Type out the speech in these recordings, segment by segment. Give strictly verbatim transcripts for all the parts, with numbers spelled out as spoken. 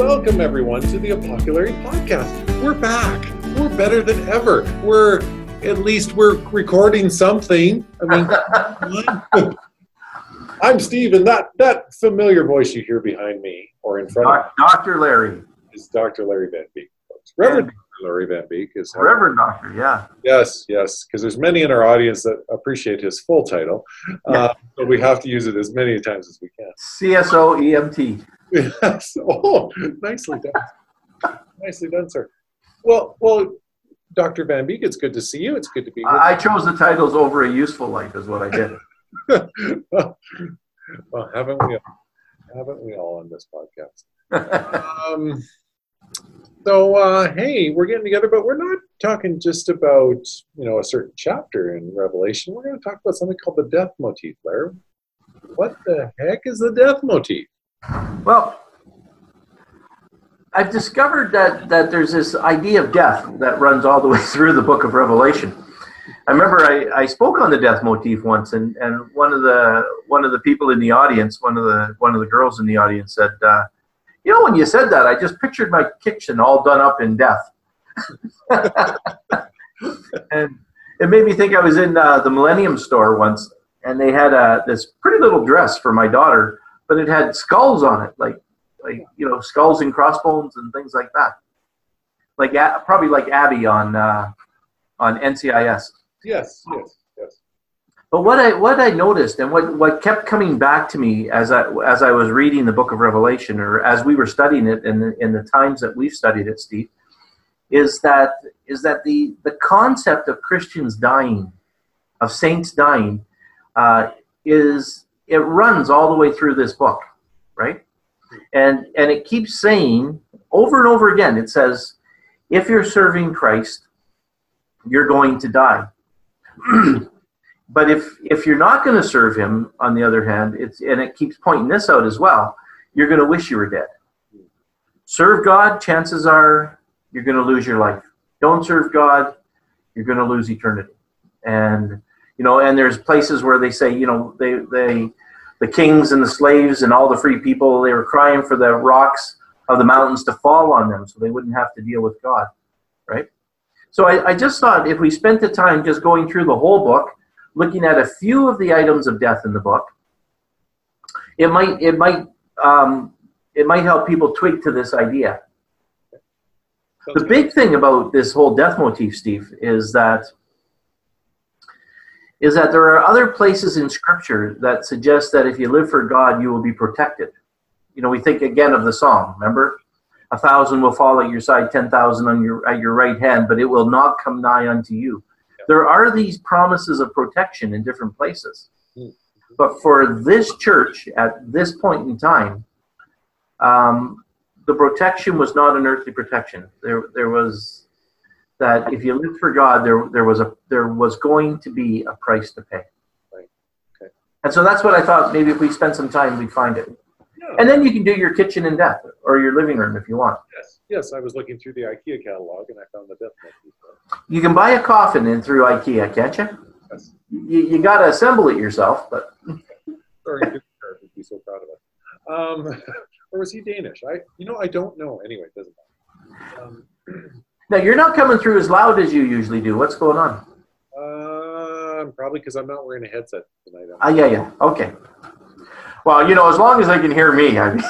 Welcome, everyone, to the Apocalypse Podcast. We're back. We're better than ever. We're, at least we're recording something. I mean, I'm Steve, and that, that familiar voice you hear behind me, or in front of me, Doctor Larry. is Doctor Larry Van Beek. Reverend Doctor Larry Van Beek is how, Reverend Doctor, yeah. Yes, yes, because there's many in our audience that appreciate his full title, Yeah. uh, but we have to use it as many times as we can. C S O E M T. Yes. Oh, nicely done. Nicely done, sir. Well, well, Doctor Van Beek, it's good to see you. It's good to be here. I chose the titles over a useful life is what I did. well, haven't we all, haven't we all on this podcast? um, so, uh, hey, we're getting together, but we're not talking just about, you know, a certain chapter in Revelation. We're going to talk about something called the death motif, Larry. What the heck is the death motif? Well, I've discovered that, that there's this idea of death that runs all the way through the book of Revelation. I remember I, I spoke on the death motif once, and, and one of the one of the people in the audience, one of the one of the girls in the audience said, uh, "You know, when you said that, I just pictured my kitchen all done up in death," and it made me think I was in uh, the Millennium store once, and they had uh, this pretty little dress for my daughter, but it had skulls on it, like like you know, skulls and crossbones and things like that, like probably like Abby on uh, on N C I S. Yes, yes, yes. But what I what I noticed and what, what kept coming back to me as I as I was reading the book of Revelation, or as we were studying it in the, in the times that we've studied it, Steve, is that is that the the concept of Christians dying, of saints dying, uh, is it runs all the way through this book, right? And and it keeps saying over and over again. It says, if you're serving Christ, you're going to die. But if if you're not going to serve him, on the other hand, it's and it keeps pointing this out as well, you're going to wish you were dead. Serve God, chances are you're going to lose your life. Don't serve God, you're going to lose eternity. And you know, and there's places where they say, you know, they they the kings and the slaves and all the free people, they were crying for the rocks of the mountains to fall on them so they wouldn't have to deal with God, right? So I, I just thought if we spent the time just going through the whole book, looking at a few of the items of death in the book, it might it might um, it might help people twig to this idea. The big thing about this whole death motif, Steve, is that is that there are other places in Scripture that suggest that if you live for God, you will be protected. You know, we think again of the Psalm, remember? A thousand will fall at your side, ten thousand on your at your right hand, but it will not come nigh unto you. There are these promises of protection in different places. But for this church, at this point in time, um, the protection was not an earthly protection. There there was that if you lived for God, there there was a there was going to be a price to pay. Right. Okay. And so that's what I thought, maybe if we spend some time, we'd find it. Yeah. And then you can do your kitchen in death, or your living room if you want. Yes, yes. I was looking through the IKEA catalog and I found the death motif. You can buy a coffin in through IKEA, can't you? Yes. You, you got to assemble it yourself, but Sorry, good Charles would be so proud of us. Um, or was he Danish? I, you know, I don't know. Anyway, it doesn't matter. Um, now you're not coming through as loud as you usually do. What's going on? uh, probably because I'm not wearing a headset tonight. Ah, yeah, yeah. Okay. Well, you know, as long as I can hear me, I mean.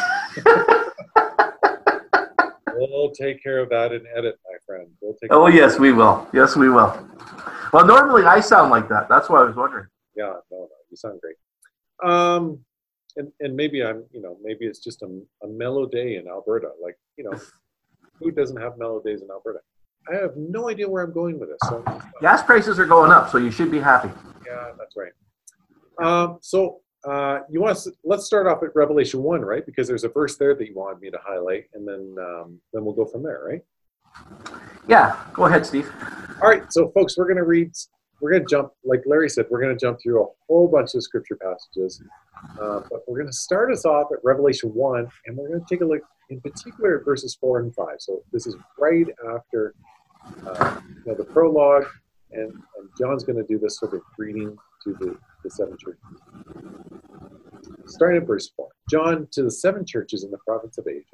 We'll take care of that in edit, my friend. We'll take. Oh yes, we will. Yes, we will. Well, normally I sound like that. That's why I was wondering. Yeah, no, no, you sound great. Um, and and maybe I'm, you know, maybe it's just a, a mellow day in Alberta. Like, you know, who doesn't have mellow days in Alberta? I have no idea where I'm going with this. So, gas prices are going up, so you should be happy. Yeah, that's right. Um, so uh, you want to, let's start off at Revelation one, right? Because there's a verse there that you wanted me to highlight, and then um, then we'll go from there, right? Yeah, go ahead, Steve. All right, so folks, we're going to read. We're going to jump, like Larry said, we're going to jump through a whole bunch of scripture passages, uh, but we're going to start us off at Revelation one, and we're going to take a look in particular at verses four and five. So this is right after uh, you know, the prologue, and, and John's going to do this sort of greeting to the, the seven churches. Starting at verse four. John, to the seven churches in the province of Asia,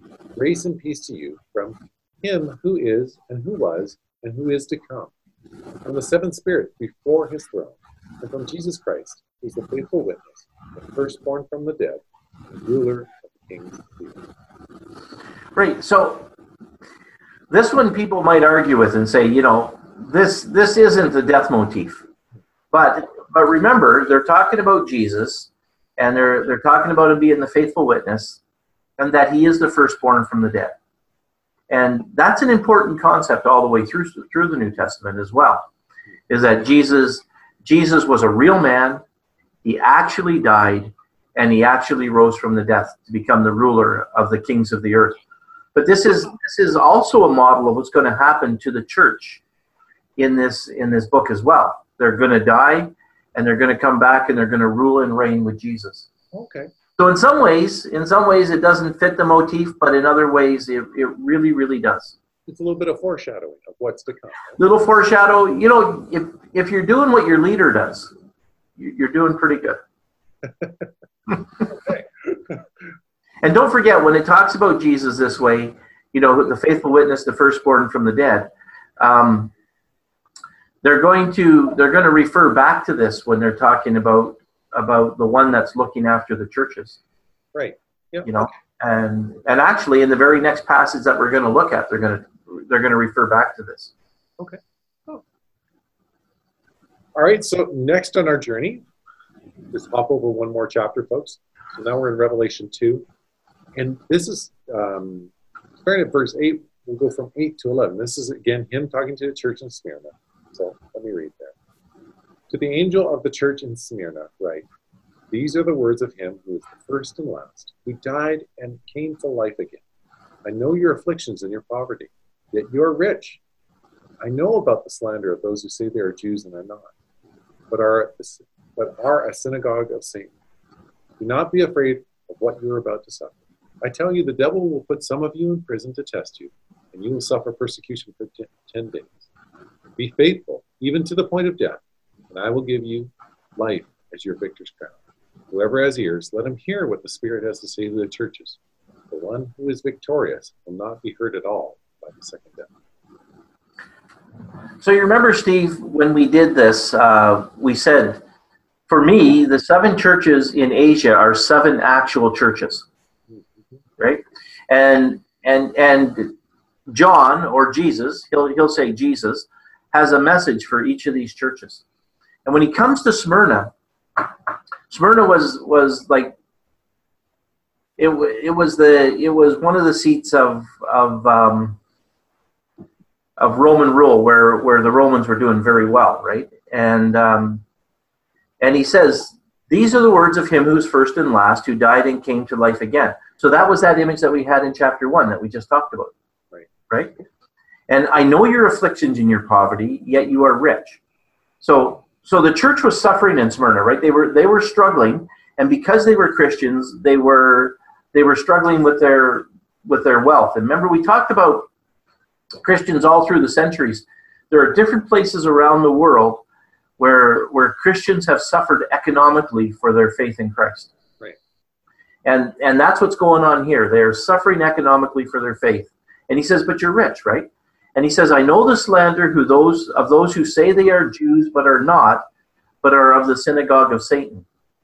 Grace and peace to you from him who is, and who was, and who is to come, from the seven spirits before his throne, and from Jesus Christ, who is the faithful witness, the firstborn from the dead, the ruler of the kings of the earth. Right. So this one people might argue with and say, you know, this this isn't the death motif. But but remember, they're talking about Jesus, and they're they're talking about him being the faithful witness, and that he is the firstborn from the dead. And that's an important concept all the way through through the New Testament as well, is that Jesus Jesus was a real man. He actually died, and he actually rose from the death to become the ruler of the kings of the earth. But this is this is also a model of what's going to happen to the church in this in this book as well. They're going to die, and they're going to come back, and they're going to rule and reign with Jesus. Okay. So in some ways, in some ways it doesn't fit the motif, but in other ways it, it really, really does. It's a little bit of foreshadowing of what's to come. Little foreshadow. You know, if if you're doing what your leader does, you're doing pretty good. Okay. And don't forget, when it talks about Jesus this way, you know, the faithful witness, the firstborn from the dead, um, they're going to they're going to refer back to this when they're talking about about the one that's looking after the churches. Right. Yep. You know, and and actually in the very next passage that we're going to look at, they're going to they're going to refer back to this. Okay. Oh. All right. So next on our journey, just hop over one more chapter, folks. So now we're in Revelation two, and this is um, starting at verse eight. We'll go from eight to eleven. This is again him talking to the church in Smyrna. So let me read there. To the angel of the church in Smyrna, write, these are the words of him who is the first and last, who died and came to life again. I know your afflictions and your poverty, yet you are rich. I know about the slander of those who say they are Jews and are not, but are, but are a synagogue of Satan. Do not be afraid of what you are about to suffer. I tell you, the devil will put some of you in prison to test you, and you will suffer persecution for ten days. Be faithful, even to the point of death, and I will give you life as your victor's crown. Whoever has ears, let him hear what the Spirit has to say to the churches. The one who is victorious will not be hurt at all by the second death. So you remember, Steve, when we did this, uh, we said, for me, the seven churches in Asia are seven actual churches, right? And and and John, or Jesus, he'll he'll say Jesus, has a message for each of these churches. And when he comes to Smyrna, Smyrna was was like it. It was the it was one of the seats of of um, of Roman rule, where where the Romans were doing very well, right? And um, and he says, these are the words of him who's first and last, who died and came to life again. So that was that image that we had in chapter one that we just talked about, right? Right. And I know your afflictions and your poverty, yet you are rich. So. So the church was suffering in Smyrna, right? They were they were struggling, and because they were Christians, they were they were struggling with their with their wealth. And remember, we talked about Christians all through the centuries. There are different places around the world where where Christians have suffered economically for their faith in Christ. Right. And and that's what's going on here. They're suffering economically for their faith. And he says, but you're rich, right? And he says, I know the slander who those of those who say they are Jews but are not, but are of the synagogue of Satan.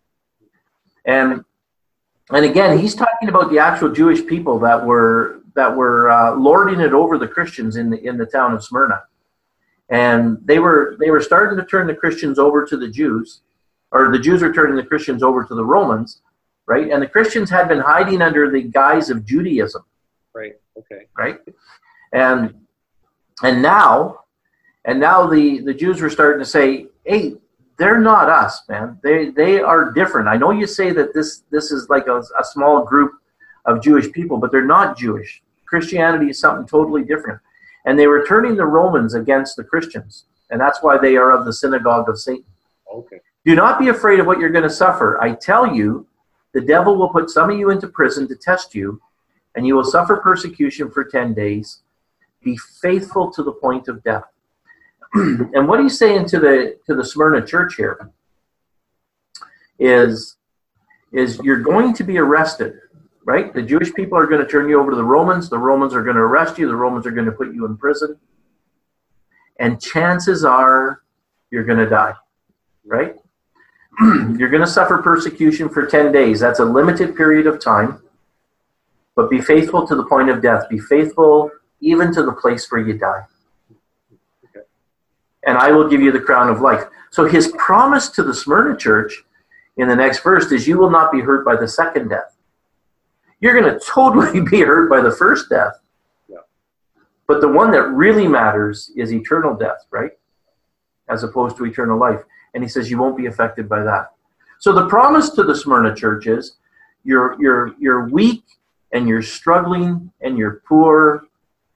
And and again, he's talking about the actual Jewish people that were that were uh, lording it over the Christians in the in the town of Smyrna. And they were they were starting to turn the Christians over to the Jews, or the Jews were turning the Christians over to the Romans, right? And the Christians had been hiding under the guise of Judaism. Right. Okay. Right. And And now, and now the, the Jews were starting to say, hey, they're not us, man. They they are different. I know you say that this this is like a, a small group of Jewish people, but they're not Jewish. Christianity is something totally different. And they were turning the Romans against the Christians. And that's why they are of the synagogue of Satan. Okay. Do not be afraid of what you're going to suffer. I tell you, the devil will put some of you into prison to test you, and you will suffer persecution for ten days. Be faithful to the point of death. And what he's saying to the to the Smyrna church here is, is you're going to be arrested right? The Jewish people are going to turn you over to the Romans. The Romans are going to arrest you. The Romans are going to put you in prison. And chances are you're going to die, right? You're going to suffer persecution for ten days. That's a limited period of time. But be faithful to the point of death. Be faithful even to the place where you die. Okay. And I will give you the crown of life. So his promise to the Smyrna church in the next verse is you will not be hurt by the second death. You're going to totally be hurt by the first death. Yeah. But the one that really matters is eternal death, right? As opposed to eternal life. And he says you won't be affected by that. So the promise to the Smyrna church is you're, you're, you're weak and you're struggling and you're poor.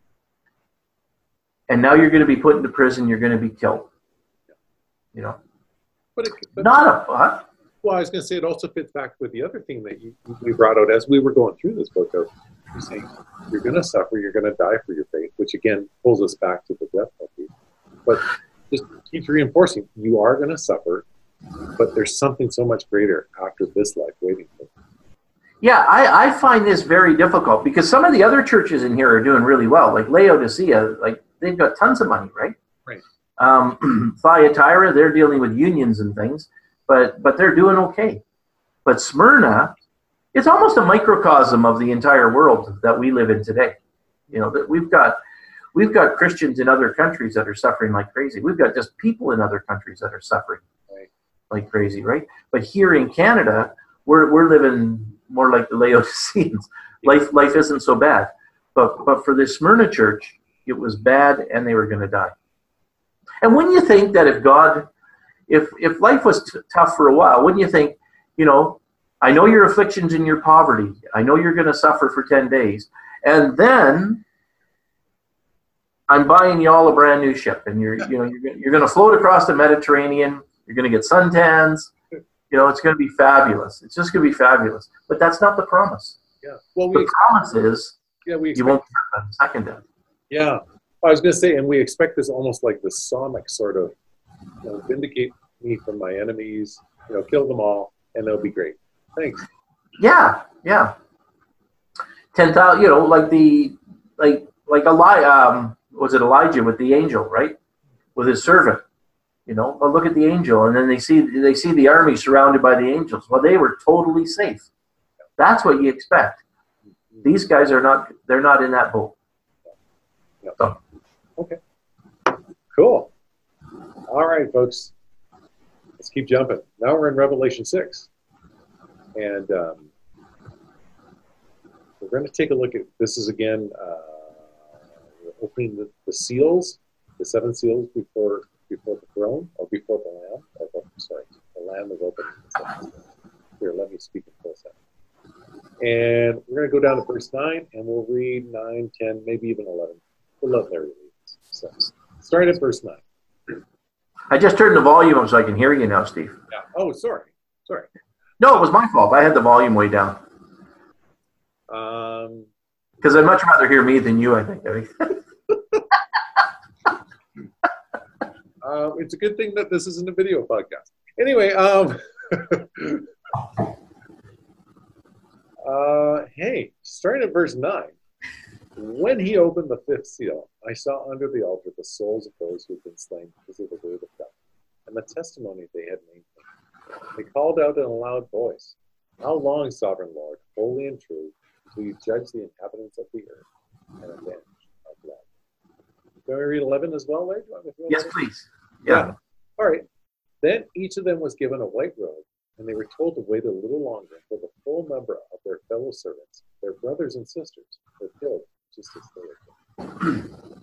And now you're going to be put into prison. You're going to be killed. You know? But, it, but Not a... What? Well, I was going to say it also fits back with the other thing that you, we brought out as we were going through this book. Of you're saying you're going to suffer, you're going to die for your faith, which again pulls us back to the death penalty. But just keeps reinforcing you are going to suffer, but there's something so much greater after this life waiting for you. Yeah, I, I find this very difficult because some of the other churches in here are doing really well. Like Laodicea, like they've got tons of money, right? Right. Um, Thyatira, they're dealing with unions and things. But but they're doing okay. But Smyrna, it's almost a microcosm of the entire world that we live in today. You know, that we've got we've got Christians in other countries that are suffering like crazy. We've got just people in other countries that are suffering Right. like crazy, right? But here in Canada, we're we're living more like the Laodiceans. Life life isn't so bad. But but for the Smyrna church, it was bad and they were going to die. And wouldn't you think that if God If if life was t- tough for a while, wouldn't you think, you know, I know your afflictions and your poverty. I know you're going to suffer for ten days. And then I'm buying you all a brand new ship. And you're, you know, you're, you're going to float across the Mediterranean. You're going to get suntans. You know, it's going to be fabulous. It's just going to be fabulous. But that's not the promise. Yeah. Well, we The expect, promise is yeah, we you expect, won't have a second death. yeah. I was going to say, and we expect this almost like the Psalmic sort of, you know, vindicate me from my enemies, you know, kill them all, and they'll be great. Thanks. Yeah, yeah. Ten thousand, you know, like the like like Eli, um, was it Elijah with the angel, right? With his servant, you know. But look at the angel, and then they see they see the army surrounded by the angels. Well, they were totally safe. That's what you expect. These guys are not. They're not in that boat. Yeah. So. Okay. Cool. All right, folks. Let's keep jumping. Now we're in Revelation six. And um, we're going to take a look at, this is again, uh, we're opening the, the seals, the seven seals before before the throne, or before the Lamb. Or, oh, sorry, the Lamb is opening the seven seals. Here, let me speak in full sentence. And we're going to go down to verse nine, and we'll read nine, ten, maybe even eleven. We'll let Larry read. So, starting at verse nine. I just turned the volume up so I can hear you now, Steve. Yeah. Oh, sorry. Sorry. No, it was my fault. I had the volume way down. Um, Because I'd much rather hear me than you, I think. uh, it's a good thing that this isn't a video podcast. Anyway, um, uh, hey, starting at verse nine. When he opened the fifth seal, I saw under the altar the souls of those who had been slain because of the word of God and the testimony they had maintained. They called out in a loud voice, "How long, sovereign Lord, holy and true, until you judge the inhabitants of the earth and avenge our blood?" Can we read eleven as well, Larry? Yes, please. Yeah. yeah. All right. Then each of them was given a white robe, and they were told to wait a little longer until the full number of their fellow servants, their brothers and sisters, were killed. Just as they were.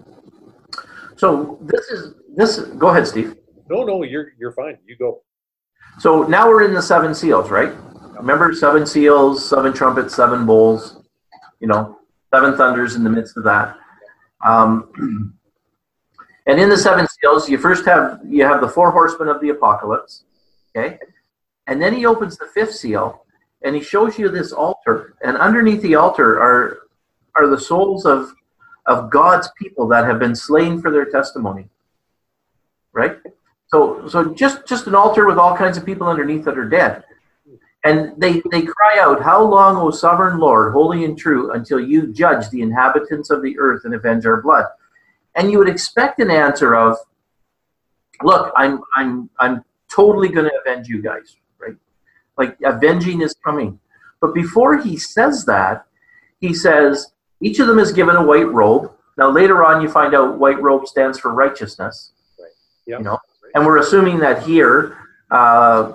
So this is this. Go ahead, Steve. No, no, you're you're fine. You go. So now we're in the seven seals, right? Remember, seven seals, seven trumpets, seven bowls. You know, seven thunders in the midst of that. Um, and in the seven seals, you first have you have the four horsemen of the apocalypse. Okay, and then he opens the fifth seal, and he shows you this altar, and underneath the altar are. are the souls of, of God's people that have been slain for their testimony, right? So, so just, just an altar with all kinds of people underneath that are dead. And they, they cry out, "How long, O sovereign Lord, holy and true, until you judge the inhabitants of the earth and avenge our blood?" And you would expect an answer of, "Look, I'm I'm I'm totally going to avenge you guys," right? Like, avenging is coming. But before he says that, he says, each of them is given a white robe. Now, later on, you find out white robe stands for righteousness. Right. Yep. You know, and we're assuming that here, uh,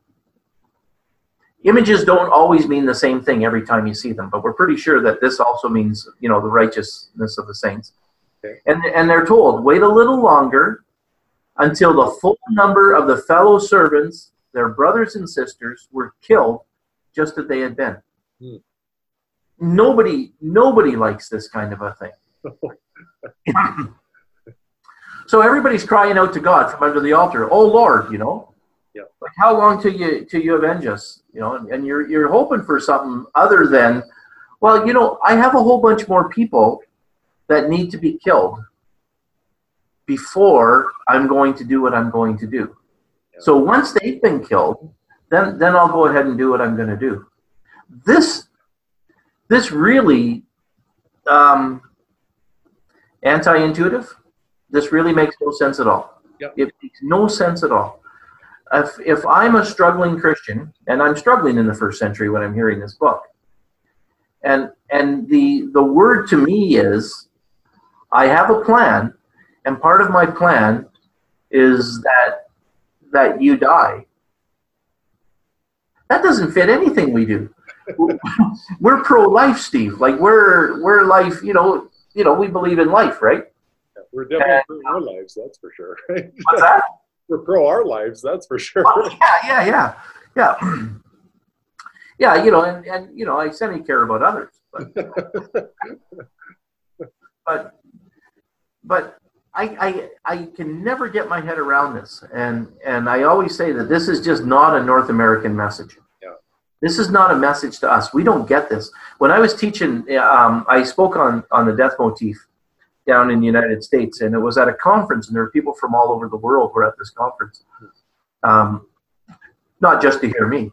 images don't always mean the same thing every time you see them, but we're pretty sure that this also means, you know, the righteousness of the saints. Okay. And and they're told, wait a little longer until the full number of the fellow servants, their brothers and sisters, were killed just as they had been. Hmm. Nobody, nobody likes this kind of a thing. So everybody's crying out to God from under the altar, "Oh Lord," you know, yeah. Like, how long till you till you avenge us? You know, and, and you're you're hoping for something other than, well, you know, I have a whole bunch more people that need to be killed before I'm going to do what I'm going to do. Yeah. So once they've been killed, then then I'll go ahead and do what I'm going to do. This this really um, anti-intuitive. This really makes no sense at all. Yep. It makes no sense at all. If if I'm a struggling Christian, and I'm struggling in the first century when I'm hearing this book, and and the the word to me is, I have a plan, and part of my plan is that that you die. That doesn't fit anything we do. We're pro-life, Steve. Like, we're we're life. You know, you know, we believe in life, right? Yeah, we're definitely pro our lives, that's for sure. What's that? We're pro our lives, that's for sure. Oh, yeah, yeah, yeah, yeah. Yeah, you know, and, and you know, I semi care about others, but but but I, I I can never get my head around this, and and I always say that this is just not a North American message. Yeah. This is not a message to us. We don't get this. When I was teaching, um, I spoke on on the death motif down in the United States, and it was at a conference, and there were people from all over the world were at this conference, um, not just to hear me.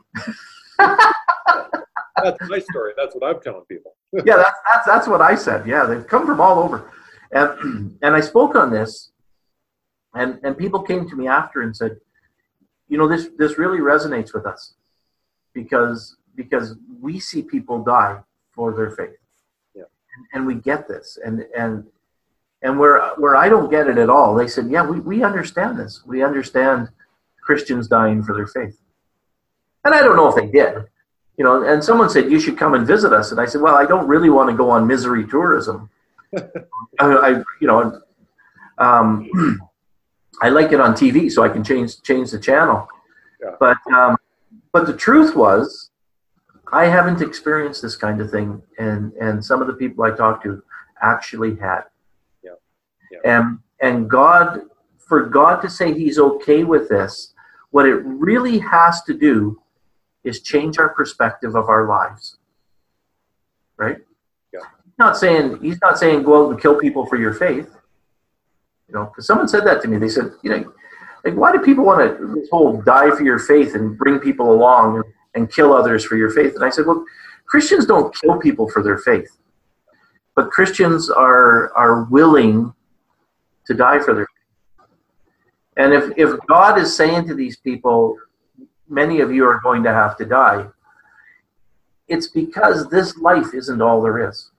That's my story. That's what I'm telling people. Yeah, that's, that's that's what I said. Yeah, they've come from all over, and and I spoke on this, and and people came to me after and said, you know, this this really resonates with us, because because we see people die for their faith, yeah, and, and we get this, and and. And where where I don't get it at all, they said, yeah, we, we understand this. We understand Christians dying for their faith. And I don't know if they did. You know, and someone said, you should come and visit us. And I said, well, I don't really want to go on misery tourism. I, I, you know, um, I like it on T V so I can change change the channel. Yeah. But um, but the truth was, I haven't experienced this kind of thing. And, and some of the people I talked to actually had. Yeah. And and God, for God to say He's okay with this, what it really has to do is change our perspective of our lives, right? Yeah. He's not saying He's not saying go out and kill people for your faith, you know. Because someone said that to me. They said, you know, like, why do people want to this whole die for your faith and bring people along and, and kill others for your faith? And I said, well, Christians don't kill people for their faith, but Christians are are willing to die for their faith. And if, if God is saying to these people, many of you are going to have to die, it's because this life isn't all there is.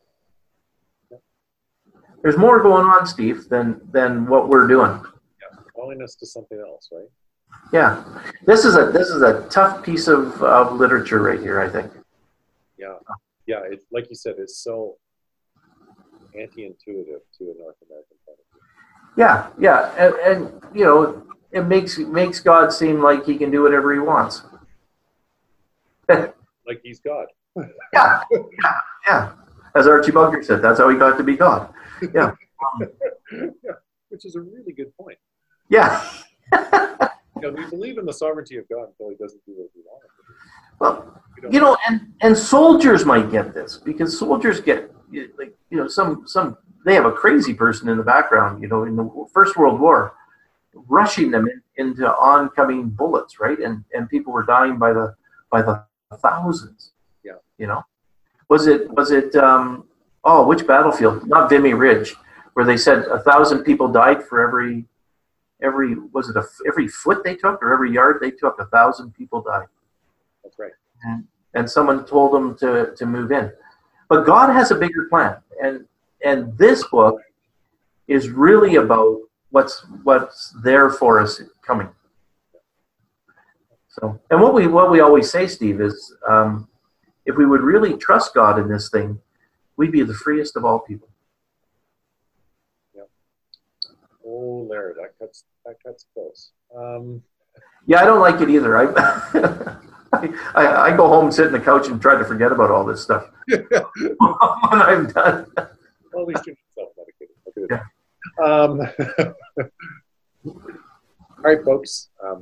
There's more going on, Steve, than, than what we're doing. Yeah, calling us to something else, right? Yeah. This is a this is a tough piece of, of literature right here, I think. Yeah. Yeah, it, like you said, it's so anti-intuitive to a North American point of view. Yeah, yeah, and, and you know, it makes makes God seem like He can do whatever He wants. Like He's God. Yeah, yeah, yeah. As Archie Bunker said, that's how He got to be God. Yeah. Um, yeah, which is a really good point. Yeah. You know, we believe in the sovereignty of God until He doesn't do what we want him to do. Well, We you know, and, and soldiers might get this, because soldiers get, like, you know, some some. They have a crazy person in the background, you know, in the First World War, rushing them in, into oncoming bullets, right? And and people were dying by the by the thousands. Yeah. You know, was it was it? Um, oh, which battlefield? Not Vimy Ridge, where they said a thousand people died for every every was it a every foot they took or every yard they took? A thousand people died. That's right. And, and someone told them to to move in, but God has a bigger plan, and and this book is really about what's what's there for us coming. So, and what we what we always say, Steve, is um, if we would really trust God in this thing, we'd be the freest of all people. Yeah. Oh, Larry, that cuts that cuts close. Um, yeah, I don't like it either. I, I I go home, sit on the couch, and try to forget about all this stuff when I'm done. Well, at least you're self-medicated. Yeah. Um, all right, folks. Um,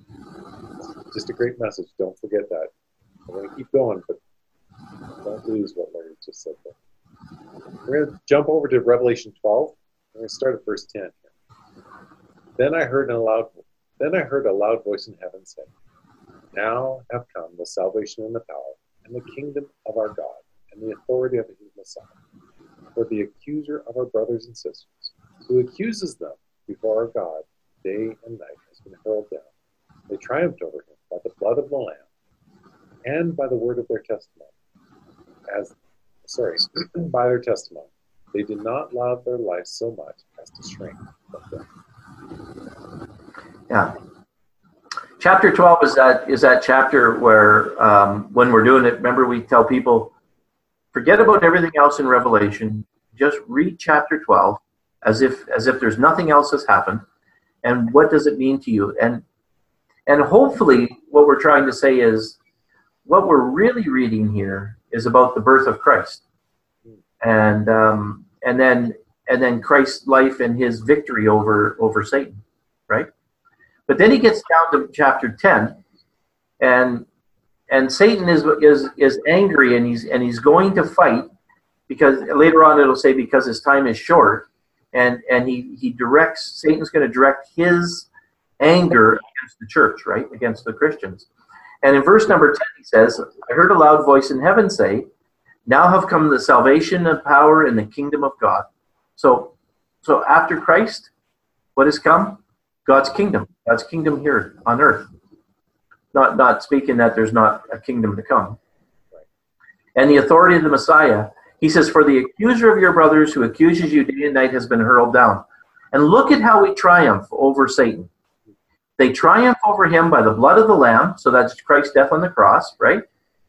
just a great message. Don't forget that. We're going to keep going, but don't lose what Larry just said there. We're going to jump over to Revelation twelve. We're going to start at verse ten. Then I heard a loud, then I heard a loud voice in heaven say, "Now have come the salvation and the power and the kingdom of our God and the authority of his Messiah. For the accuser of our brothers and sisters, who accuses them before our God day and night, has been hurled down. They triumphed over him by the blood of the Lamb and by the word of their testimony. As, sorry, by their testimony, they did not love their lives so much as to shrink from death." Yeah. Chapter twelve is that is that chapter where um, when we're doing it, remember we tell people, forget about everything else in Revelation. Just read chapter twelve as if as if there's nothing else has happened. And what does it mean to you? And and hopefully what we're trying to say is what we're really reading here is about the birth of Christ. And um, and then and then Christ's life and his victory over over Satan, right? But then he gets down to chapter ten, and and Satan is is is angry, and he's and he's going to fight, because later on it'll say because his time is short, and and he he directs Satan's going to direct his anger against the church, right, against the Christians. And in verse number ten he says, "I heard a loud voice in heaven say, 'Now have come the salvation and power and the kingdom of God.'" So so after Christ, what has come? God's kingdom. God's kingdom here on earth. Not not speaking that there's not a kingdom to come. And the authority of the Messiah, he says, "For the accuser of your brothers who accuses you day and night has been hurled down." And look at how we triumph over Satan. They triumph over him by the blood of the Lamb, so that's Christ's death on the cross, right?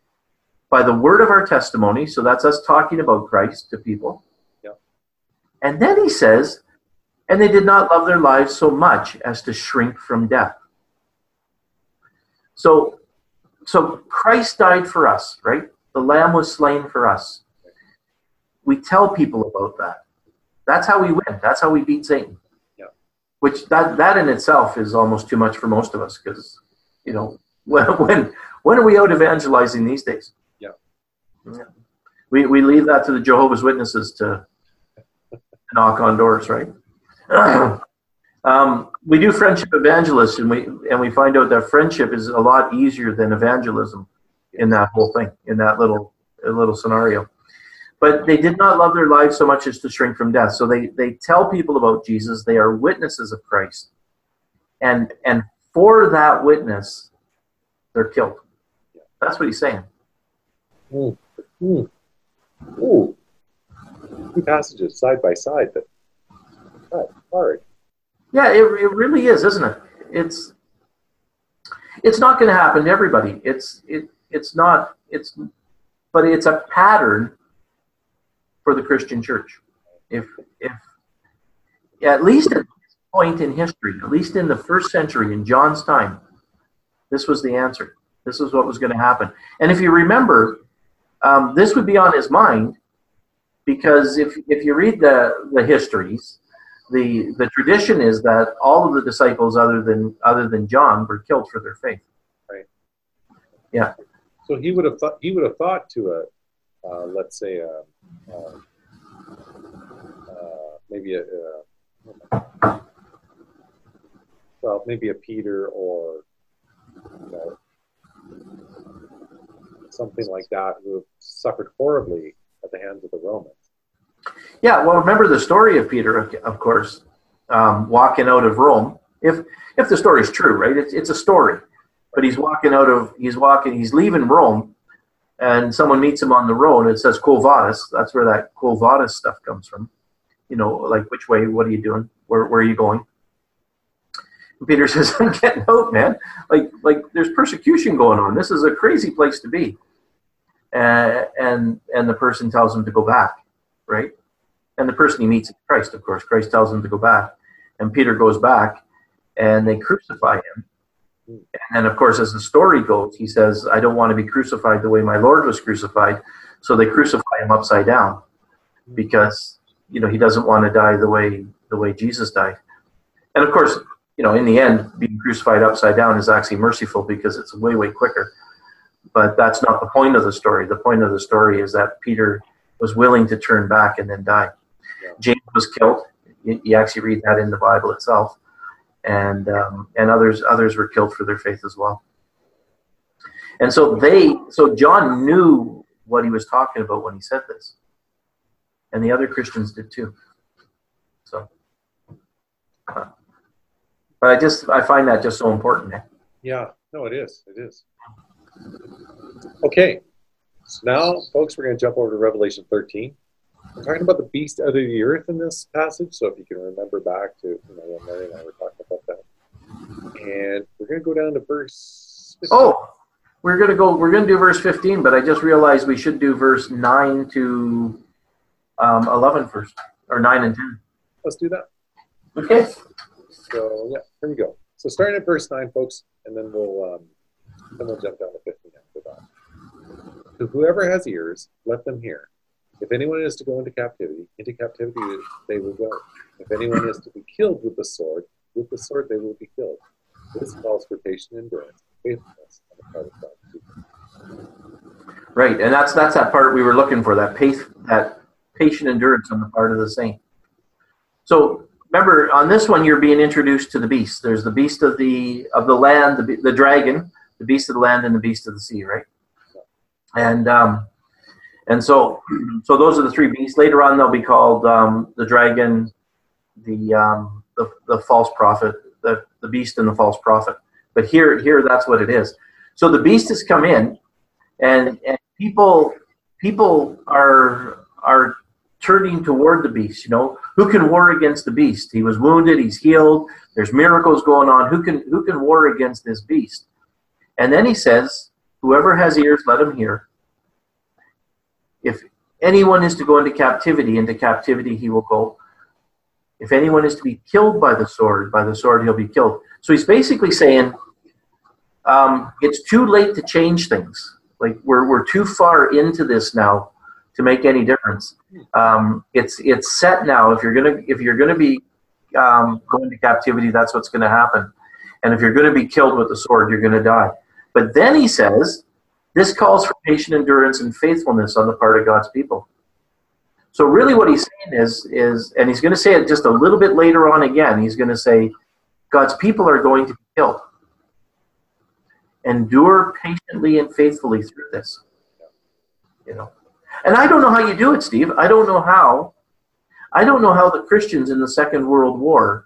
By the word of our testimony, so that's us talking about Christ to people. Yeah. And then he says, "And they did not love their lives so much as to shrink from death." So, so Christ died for us, right? The Lamb was slain for us. We tell people about that. That's how we win. That's how we beat Satan. Yeah. Which that that in itself is almost too much for most of us, because, you know, when when when are we out evangelizing these days? Yeah. Yeah. We we leave that to the Jehovah's Witnesses to knock on doors, right? um, we do friendship evangelists, and we and we find out that friendship is a lot easier than evangelism in that whole thing, in that little little scenario. But they did not love their lives so much as to shrink from death. So they they tell people about Jesus. They are witnesses of Christ, and and for that witness, they're killed. That's what he's saying. Mm. Mm. Ooh. Two passages side by side, but oh, hard. Yeah, it, it really is, isn't it? It's it's not going to happen to everybody. It's it it's not it's, but it's a pattern for the Christian church. If if at least at this point in history, at least in the first century, in John's time, this was the answer. This is what was going to happen. And if you remember, um, this would be on his mind, because if if you read the the histories, the the tradition is that all of the disciples other than other than John were killed for their faith. Right. Yeah. So he would have thought he would have thought to a uh, let's say a, uh, uh, maybe a uh, well maybe a Peter or you know something like that who have suffered horribly at the hands of the Romans. Yeah, well, remember the story of Peter, of, of course, um, walking out of Rome. If if the story is true, right? It's it's a story, but he's walking out of he's walking he's leaving Rome, and someone meets him on the road. And it says Quo Vadis. That's where that Quo Vadis stuff comes from. You know, like which way? What are you doing? Where where are you going? And Peter says, "I'm getting out, man. Like like there's persecution going on. This is a crazy place to be." Uh, and and the person tells him to go back, right? And the person he meets is Christ, of course. Christ tells him to go back. And Peter goes back, and they crucify him. And then, of course, as the story goes, he says, I don't want to be crucified the way my Lord was crucified. So they crucify him upside down because, you know, he doesn't want to die the way the way Jesus died. And, of course, you know, in the end, being crucified upside down is actually merciful because it's way, way quicker. But that's not the point of the story. The point of the story is that Peter was willing to turn back and then die. James was killed. You, you actually read that in the Bible itself, and um, and others others were killed for their faith as well. And so they, so John knew what he was talking about when he said this, and the other Christians did too. So, uh, but I just I find that just so important. Eh? Yeah, no, it is. It is. Okay, so now, folks, we're going to jump over to Revelation thirteen. We're talking about the beast out of the earth in this passage, so if you can remember back to, you know, when Mary and I were talking about that. And we're going to go down to verse fifteen. Oh, we're going to go, we're going to do verse fifteen, but I just realized we should do verse nine to um, eleven first, or nine and ten. Let's do that. Okay. So, yeah, here we go. So starting at verse nine, folks, and then we'll, um, then we'll jump down to fifteen after that. So whoever has ears, let them hear. If anyone is to go into captivity, into captivity they will go. If anyone is to be killed with the sword, with the sword they will be killed. This calls for patient endurance, faithfulness on the part of God's people. Right, and that's that's that part we were looking for, that pace, that patient endurance on the part of the saint. So remember, on this one, you're being introduced to the beast. There's the beast of the of the land, the the dragon, the beast of the land, and the beast of the sea, right? And um, and so so those are the three beasts. Later on, they'll be called um, the dragon, the um, the the false prophet, the the beast, and the false prophet. But here here that's what it is. So the beast has come in, and and people people are are turning toward the beast. You know, who can war against the beast? He was wounded, he's healed, there's miracles going on. Who can who can war against this beast? And then he says, whoever has ears, let him hear. If anyone is to go into captivity, into captivity he will go. If anyone is to be killed by the sword, by the sword he'll be killed. So he's basically saying, um, it's too late to change things. Like we're we're too far into this now to make any difference. Um, it's it's set now. If you're gonna if you're gonna be um, going to captivity, that's what's going to happen. And if you're going to be killed with the sword, you're going to die. But then he says, this calls for patient endurance and faithfulness on the part of God's people. So really, what he's saying is is, and he's going to say it just a little bit later on again. He's going to say, God's people are going to be killed. Endure patiently and faithfully through this. You know. And I don't know how you do it, Steve. I don't know how. I don't know how the Christians in the Second World War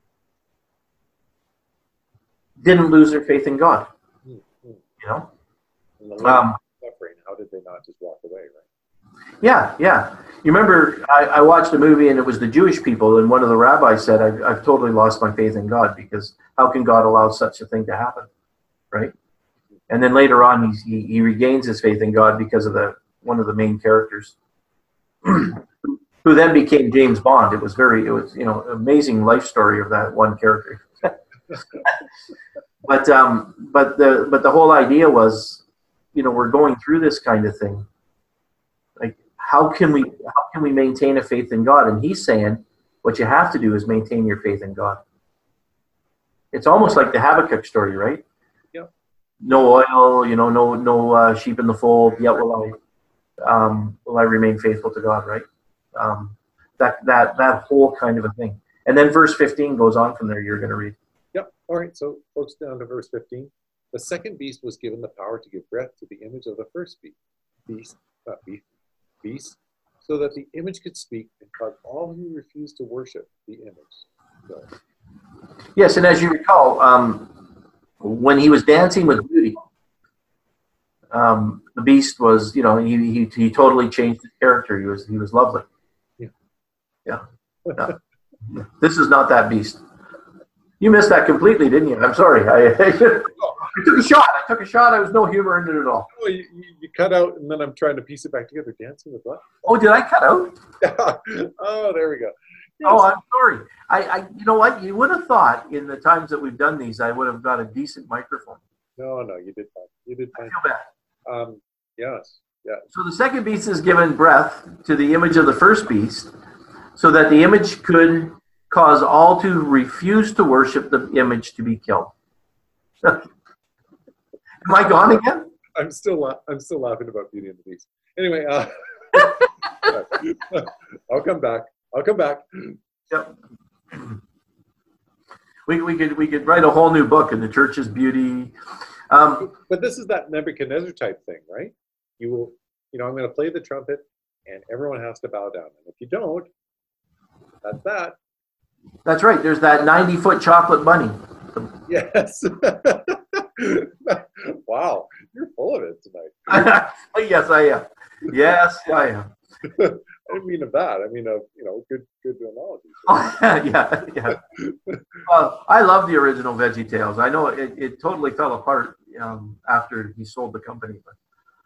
didn't lose their faith in God. Mm-hmm. You know? In the Um, suffering, how did they not just walk away, right? yeah, yeah. You remember, I, I watched a movie and it was the Jewish people, and one of the rabbis said, I've, I've totally lost my faith in God because how can God allow such a thing to happen? Right? And then later on, he, he, he regains his faith in God because of the one of the main characters, who then became James Bond. It was very, it was, you know, amazing life story of that one character. but um, but the but the whole idea was, you know, we're going through this kind of thing. Like, how can we how can we maintain a faith in God? And he's saying, what you have to do is maintain your faith in God. It's almost like the Habakkuk story, right? Yeah. No oil, you know, no no uh, sheep in the fold. Yet will I. Um, will I remain faithful to God, right? Um, that that that whole kind of a thing. And then verse fifteen goes on from there. You're going to read. Yep. All right. So, folks, down to verse fifteen. The second beast was given the power to give breath to the image of the first beast, beast, not beast, beast, so that the image could speak and cause all who refused to worship the image. So, yes, and as you recall, um, when he was dancing with Beauty, um, the beast was, you know, he, he he totally changed his character. He was he was lovely. Yeah. Yeah. Yeah. This is not that beast. You missed that completely, didn't you? I'm sorry. I, I took a shot. I took a shot. I was no humor in it at all. oh, you, you cut out, and then I'm trying to piece it back together. Dancing with what? Oh, did I cut out? Oh, there we go. Yes. Oh, I'm sorry. I, I, you know what? You would have thought in the times that we've done these, I would have got a decent microphone. No, no, you did fine. You did I fine. feel bad. Um, yes, yeah. So the second beast is given breath to the image of the first beast, so that the image could cause all to refuse to worship the image to be killed. Am I gone again? I'm still, la- I'm still laughing about Beauty and the Beast. Anyway, uh, I'll come back. I'll come back. Yep. We we could we could write a whole new book in the church's beauty. Um, But this is that Nebuchadnezzar type thing, right? You will, you know, I'm going to play the trumpet, and everyone has to bow down. And if you don't, that's that. that's right. There's that ninety foot chocolate bunny. Yes. Wow, you're full of it tonight. Yes, I am. Yes, I am. I didn't mean of that. I mean of, you know, good good analogy. Oh, yeah, yeah. Well, I love the original Veggie Tales. I know it, it totally fell apart um, after he sold the company. But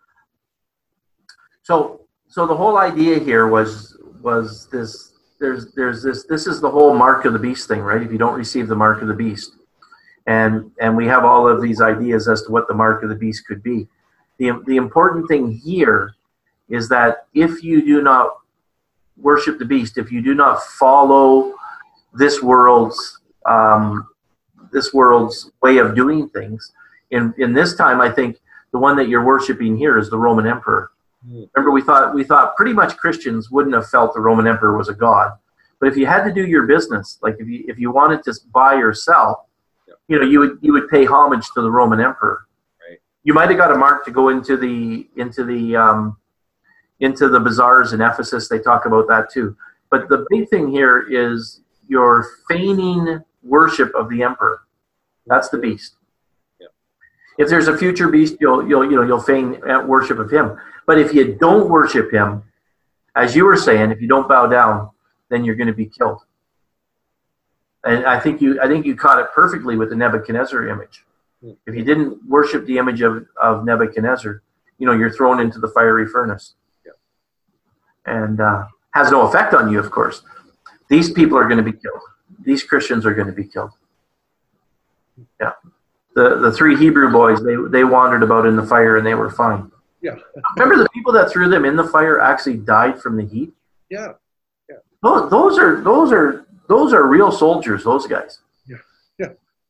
so, so the whole idea here was was this. There's there's this. This is the whole mark of the beast thing, right? If you don't receive the mark of the beast, and and we have all of these ideas as to what the mark of the beast could be. The the important thing here is that if you do not worship the beast, if you do not follow this world's um, this world's way of doing things, in in this time, I think the one that you're worshiping here is the Roman Emperor. Mm. Remember, we thought we thought pretty much Christians wouldn't have felt the Roman Emperor was a god, but if you had to do your business, like if you if you wanted to buy or sell, yeah. you know, you would you would pay homage to the Roman Emperor. Right. You might have got a mark to go into the into the um, into the bazaars in Ephesus. They talk about that too. But the big thing here is your feigning worship of the emperor. That's the beast. Yeah. If there's a future beast, you'll you'll you know you'll feign worship of him. But if you don't worship him, as you were saying, if you don't bow down, then you're going to be killed. And I think you I think you caught it perfectly with the Nebuchadnezzar image. Hmm. If you didn't worship the image of, of Nebuchadnezzar, you know, you're thrown into the fiery furnace. And uh, has no effect on you, of course. These people are going to be killed. These Christians are going to be killed. Yeah. The the three Hebrew boys, they they wandered about in the fire and they were fine. Yeah. Remember the people that threw them in the fire actually died from the heat? Yeah. Yeah. Those, those are those are those are real soldiers, those guys. Yeah.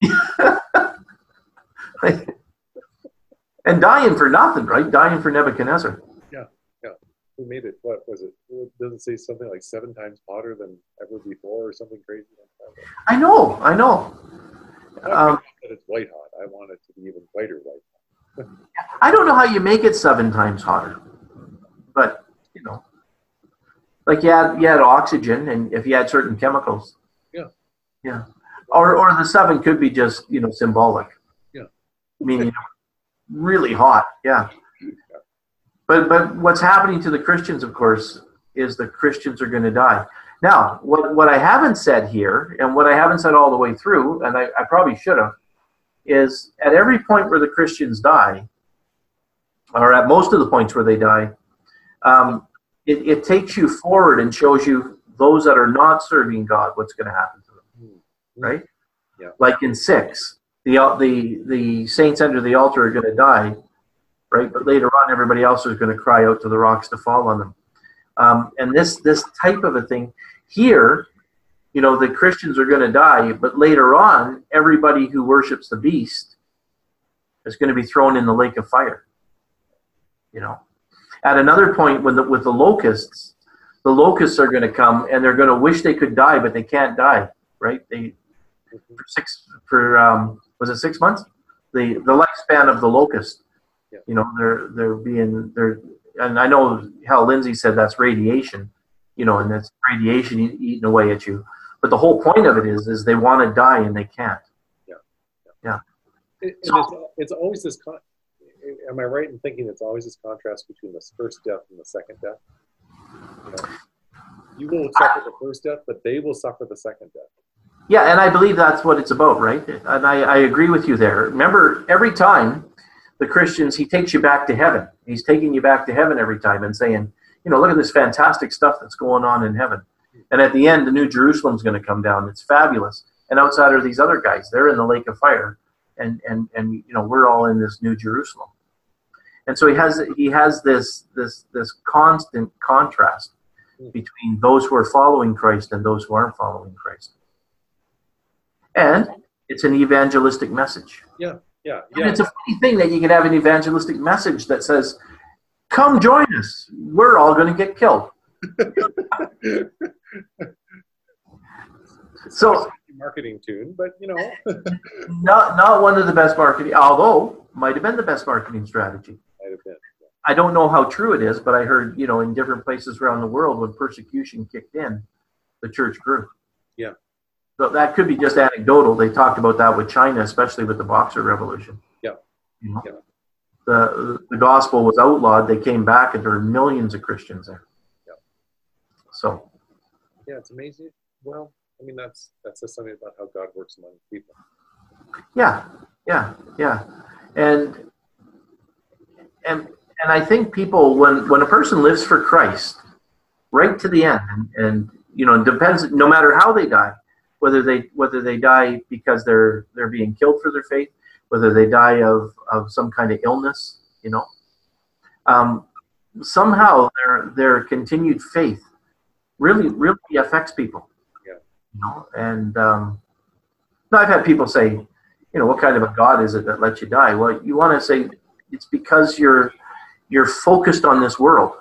Yeah. And dying for nothing, right? Dying for Nebuchadnezzar. Who made it? What was it? Does it say something like seven times hotter than ever before, or something crazy like that? I know, I know. I um, that it's white hot. I want it to be even whiter white hot. I don't know how you make it seven times hotter, but you know, like you had you had oxygen, and if you had certain chemicals, yeah, yeah, or or the seven could be just you know symbolic. Yeah, meaning you know, really hot. Yeah. But but what's happening to the Christians, of course, is the Christians are going to die. Now, what, what I haven't said here, and what I haven't said all the way through, and I, I probably should have, is at every point where the Christians die, or at most of the points where they die, um, it, it takes you forward and shows you those that are not serving God, what's going to happen to them, right? Yeah. Like in six, the the the saints under the altar are going to die. Right, but later on, everybody else is going to cry out to the rocks to fall on them. Um, and this this type of a thing here, you know, the Christians are going to die, but later on, everybody who worships the beast is going to be thrown in the lake of fire. You know, at another point, when the, with the locusts, the locusts are going to come and they're going to wish they could die, but they can't die. Right? They for six for um, was it six months? the the lifespan of the locust. Yeah. You know, they're they're being they're, and I know how Lindsay said that's radiation. You know, and that's radiation e- eating away at you. But the whole point of it is, is they want to die and they can't. Yeah. Yeah. It, and So- it's, it's always this. Con- am I right in thinking it's always this contrast between the first death and the second death? You know, you will suffer the first death, but they will suffer the second death. Yeah, and I believe that's what it's about, right? And I, I agree with you there. Remember, every time the Christians, he takes you back to heaven. He's taking you back to heaven every time and saying, you know, look at this fantastic stuff that's going on in heaven. And at the end, the New Jerusalem's going to come down. It's fabulous. And outside are these other guys. They're in the lake of fire. And, and, and you know, we're all in this New Jerusalem. And so he has he has this this this constant contrast between those who are following Christ and those who aren't following Christ. And it's an evangelistic message. Yeah, yeah, And yeah. it's a funny thing that you can have an evangelistic message that says, come join us. We're all going to get killed. So Marketing tune, but you know, not not one of the best marketing, although might have been the best marketing strategy. might have been. I don't know how true it is, but I heard, you know, in different places around the world when persecution kicked in, the church grew. Yeah. So that could be just anecdotal. They talked about that with China, especially with the Boxer Revolution. Yeah. You know? Yeah. The the gospel was outlawed. They came back, and there were millions of Christians there. Yeah. So. Yeah, it's amazing. Well, I mean, that's that says something about how God works among people. Yeah, yeah, yeah, and and and I think people, when when a person lives for Christ, right to the end, and, and you know, it depends. No matter how they die, whether they whether they die because they're they're being killed for their faith, whether they die of of some kind of illness, you know, um, somehow their their continued faith really really affects people. You know, and um, now I've had people say, you know, what kind of a God is it that lets you die? Well, you want to say it's because you're you're focused on this world,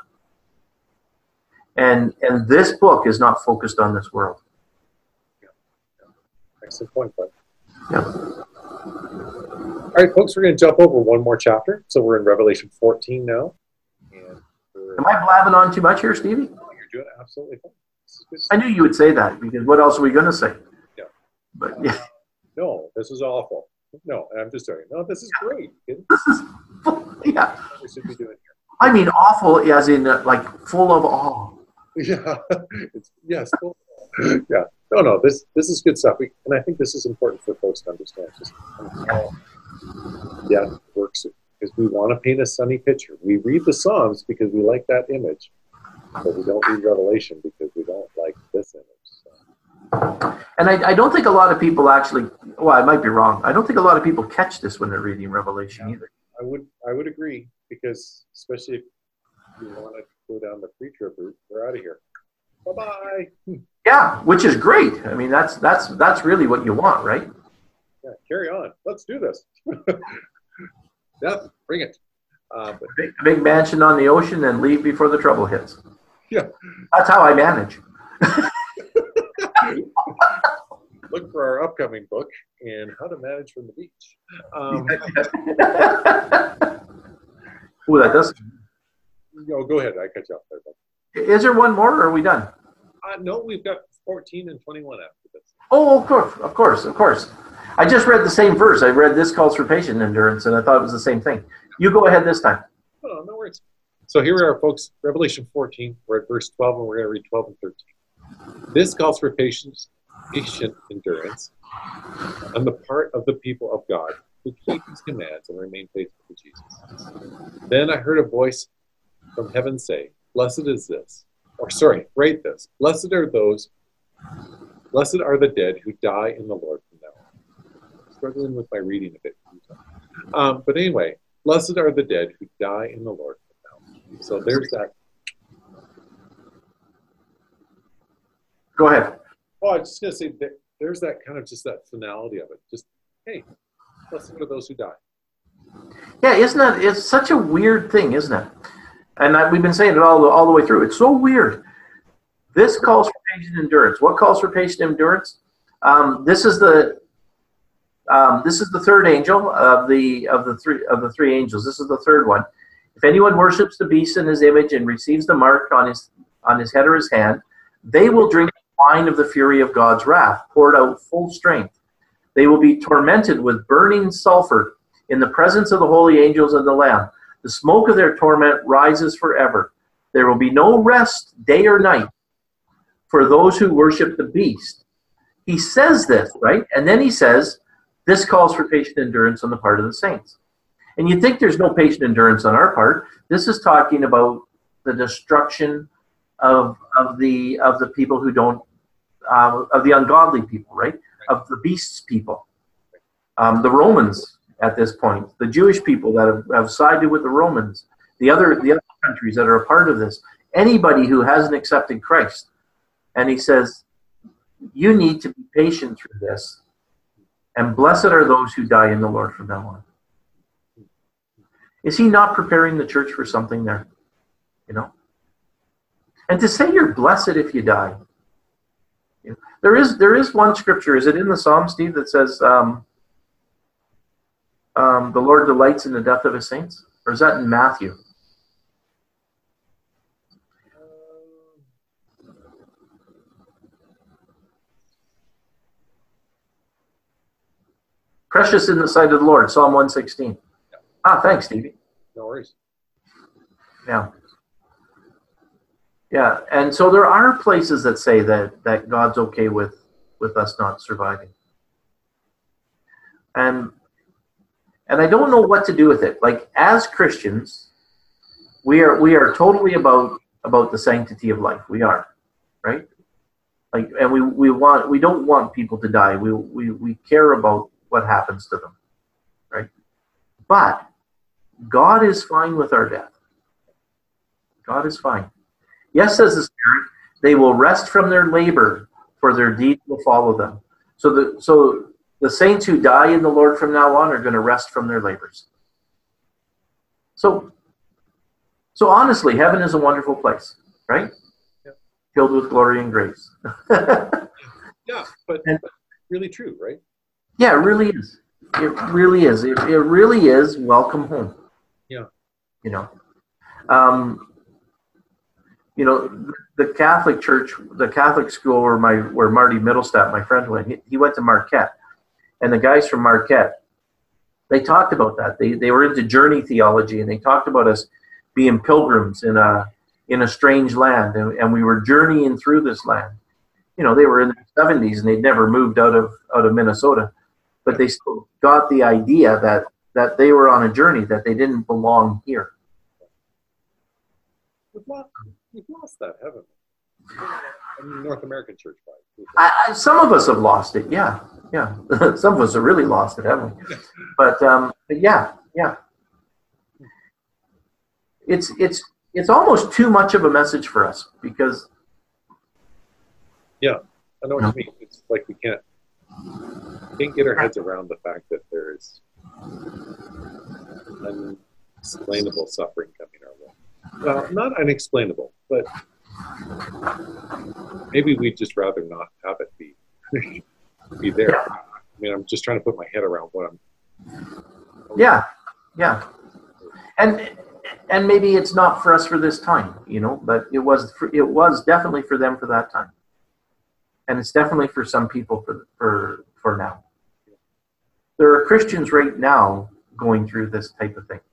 and and this book is not focused on this world. Yeah. Yeah. Excellent point, bud. Yeah. All right, folks, we're going to jump over one more chapter. So we're in Revelation fourteen now. And we're, Am I blabbing on too much here, Stevie? oh, you're doing absolutely fine. This is good I stuff. knew you would say that, because what else are we going to say? Yeah. But yeah, No, this is awful. No, I'm just joking. No, this is great. It- this is yeah. we should be doing I mean, awful as in uh, like full of awe. here. Yeah, it's, yes. Cool. Yeah. No, no. This this is good stuff. We, and I think this is important for folks to understand. Just how yeah, it works, because we want to paint a sunny picture. We read the Psalms because we like that image, but we don't read Revelation because we don't like this image. So. And I, I don't think a lot of people actually, well, I might be wrong. I don't think a lot of people catch this when they're reading Revelation either. I would I would agree, because especially if you want to go down the pre-trib route, we're out of here. Bye bye. Yeah, which is great. I mean, that's that's that's really what you want, right? Yeah, carry on. Let's do this. Yeah, bring it. Uh, but Big, big mansion on the ocean and leave before the trouble hits. yeah, That's how I manage. look for our upcoming book and how to manage from the beach. Um, Ooh, that does. no, go ahead. I cut you off there. Bud. Is there one more, or are we done? Uh, no, we've got fourteen and twenty-one after this. Oh, of course, of course, of course. I just read the same verse. I read this calls for patient endurance, and I thought it was the same thing. You go ahead this time. Oh, no worries. So here we are, folks. Revelation fourteen. We're at verse twelve, and we're going to read twelve and thirteen. This calls for patience, patient endurance on the part of the people of God who keep His commands and remain faithful to Jesus. Then I heard a voice from heaven say, "Blessed is this," or sorry, write this. Blessed are those. Blessed are the dead who die in the Lord from now on. Struggling with my reading a bit. Um, but anyway, blessed are the dead who die in the Lord from now on. So there's that. Go ahead. Oh, I was just going to say that there's that kind of just that finality of it. Just, hey, blessed are those who die. Yeah, isn't that, it's such a weird thing, isn't it? And I, we've been saying it all the, all the way through. It's so weird. This calls for patient endurance. What calls for patient endurance? Um, this is the, um, this is the third angel of the of the three of the three angels. This is the third one. If anyone worships the beast in his image and receives the mark on his on his head or his hand, they will drink the wine of the fury of God's wrath, poured out full strength. They will be tormented with burning sulfur in the presence of the holy angels and the Lamb. The smoke of their torment rises forever. There will be no rest day or night for those who worship the beast. He says this, right? And then he says, this calls for patient endurance on the part of the saints. And you'd think there's no patient endurance on our part. This is talking about the destruction of of the of the people who don't, uh, of the ungodly people, right? Of the beast's people. Um, the Romans at this point, the Jewish people that have, have sided with the Romans, the other the other countries that are a part of this, anybody who hasn't accepted Christ. And he says, you need to be patient through this. And blessed are those who die in the Lord from now on. Is he not preparing the church for something there? You know? And to say you're blessed if you die. You know, there is there is one scripture, is it in the Psalm, Steve, that says um, um, the Lord delights in the death of his saints? Or is that in Matthew? Precious in the sight of the Lord, Psalm one sixteen. Yeah. Ah, thanks, Stevie. No worries. Yeah. Yeah, and so there are places that say that, that God's okay with, with us not surviving. And and I don't know what to do with it. Like, as Christians, we are we are totally about about the sanctity of life. We are, right? Like, and we, we want we don't want people to die. We we we care about what happens to them, right? But God is fine with our death. God is fine. Yes, says the Spirit, they will rest from their labor, for their deeds will follow them. So the so the saints who die in the Lord from now on are going to rest from their labors. So, so honestly, heaven is a wonderful place, right? Yeah. Filled with glory and grace. Yeah, but, and, but really true, right? Yeah, it really is. It really is. It, it really is welcome home. Yeah. You know, um, you know, the Catholic Church, the Catholic school where my where Marty Middlestat, my friend, went. He, he went to Marquette, and the guys from Marquette, they talked about that. They they were into journey theology, and they talked about us being pilgrims in a in a strange land, and, and we were journeying through this land. You know, they were in their seventies, and they'd never moved out of out of Minnesota. But they still got the idea that, that they were on a journey, that they didn't belong here. We've lost, we've lost that, haven't we? I mean, North American church life. I, I, some of us have lost it, yeah. Yeah. Some of us have really lost it, haven't we? But, um, but yeah, yeah. It's, it's, it's almost too much of a message for us because... Yeah, I know what you mean. It's like we can't can't get our heads around the fact that there's unexplainable suffering coming our way. Well, not unexplainable, but maybe we'd just rather not have it be be there. I mean, I'm just trying to put my head around what I'm. Yeah, yeah, and and maybe it's not for us for this time, you know, but it was for, it was definitely for them for that time, and it's definitely for some people for for for now. There are Christians right now going through this type of thing.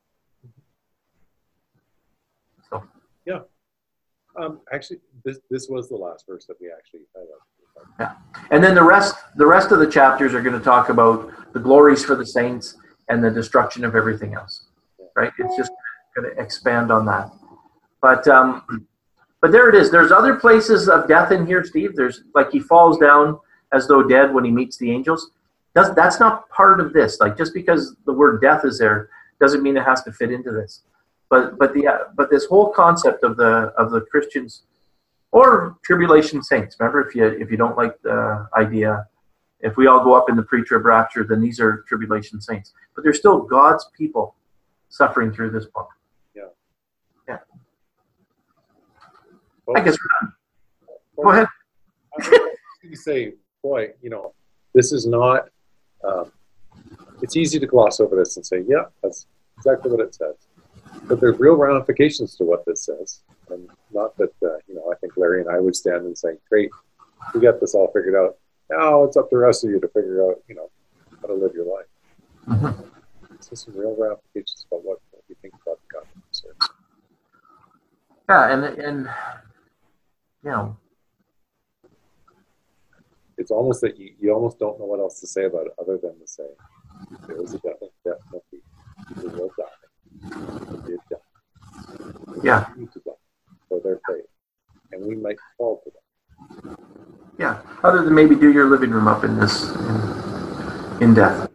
So yeah, um, actually, this this was the last verse that we actually highlighted. Yeah, and then the rest the rest of the chapters are going to talk about the glories for the saints and the destruction of everything else. Right? It's just going to expand on that. But um, but there it is. There's other places of death in here, Steve. There's like he falls down as though dead when he meets the angels. That's, that's not part of this. Like just because the word death is there doesn't mean it has to fit into this. But but the uh, but this whole concept of the of the Christians or tribulation saints. Remember, if you if you don't like the idea, if we all go up in the pre-trib rapture, then these are tribulation saints. But they're still God's people suffering through this book. Yeah. Yeah. Well, I guess we're done. Go ahead. I was going to say, boy, you know, this is not Um, it's easy to gloss over this and say, yeah, that's exactly what it says. But there's real ramifications to what this says. And not that, uh, you know, I think Larry and I would stand and say, great, we got this all figured out. Now it's up to the rest of you to figure out, you know, how to live your life. Mm-hmm. So some real ramifications about what, what we think about the God. So, yeah, and, and, you know, it's almost that you, you almost don't know what else to say about it other than to say, there is a definite death penalty. People will die. They did die. They yeah. to die for their faith. And we might fall to them. Yeah, other than maybe do your living room up in this, in, in death.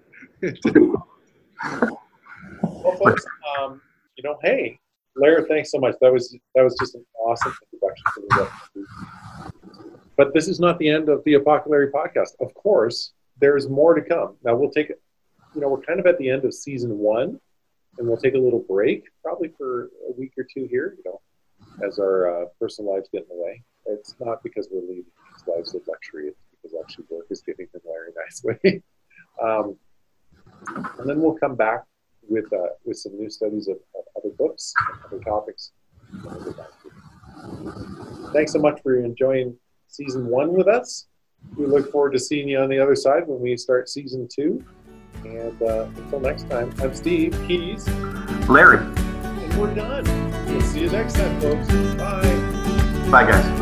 Well, folks, um, you know, hey, Larry, thanks so much. That was that was just an awesome introduction to the But this is not the end of the Apocalypse podcast. Of course, there is more to come. Now we'll take it. You know, we're kind of at the end of season one, and we'll take a little break, probably for a week or two here. You know, as our uh, personal lives get in the way. It's not because we're leading these lives of luxury. It's because actually work is getting in a very nice way. um, and then we'll come back with uh, with some new studies of, of other books and other topics. Thanks so much for enjoying season one with us. We look forward to seeing you on the other side when we start season two. And uh, until next time, I'm Steve Keys. Larry. And we're done. We'll see you next time, folks. Bye. Bye, guys.